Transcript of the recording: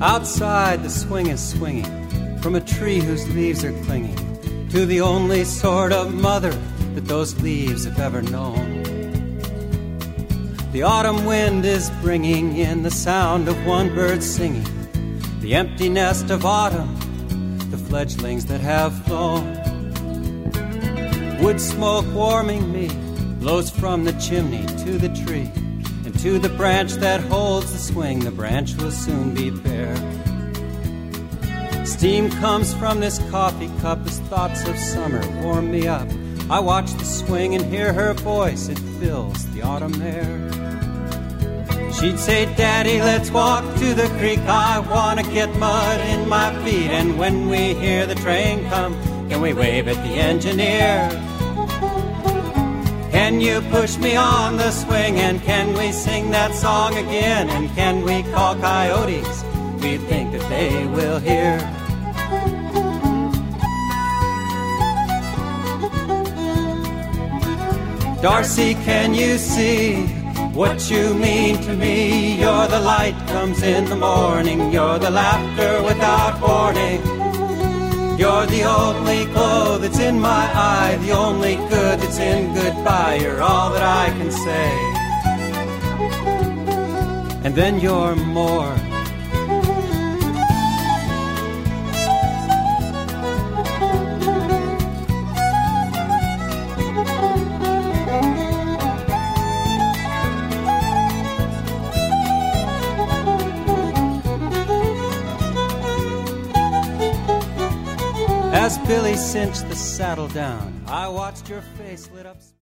Outside the swing is swinging from a tree whose leaves are clinging to the only sort of mother that those leaves have ever known. The autumn wind is bringing in the sound of one bird singing, the empty nest of autumn, the fledglings that have flown. Wood smoke warming me blows from the chimney to the tree, and to the branch that holds the swing, the branch will soon be bare. Steam comes from this coffee cup as thoughts of summer warm me up. I watch the swing and hear her voice, it fills the autumn air. She'd say, Daddy, let's walk to the creek, I want to get mud in my feet. And when we hear the train come, can we wave at the engineer? Can you push me on the swing, and can we sing that song again? And can we call coyotes? We think that they will hear. Darcy, can you see what you mean to me? You're the light comes in the morning, you're the laughter without warning. You're the only glow that's in my eye, the only good that's in goodbye. You're all that I can say. And then you're more. As Billy cinched the saddle down, I watched your face lit up.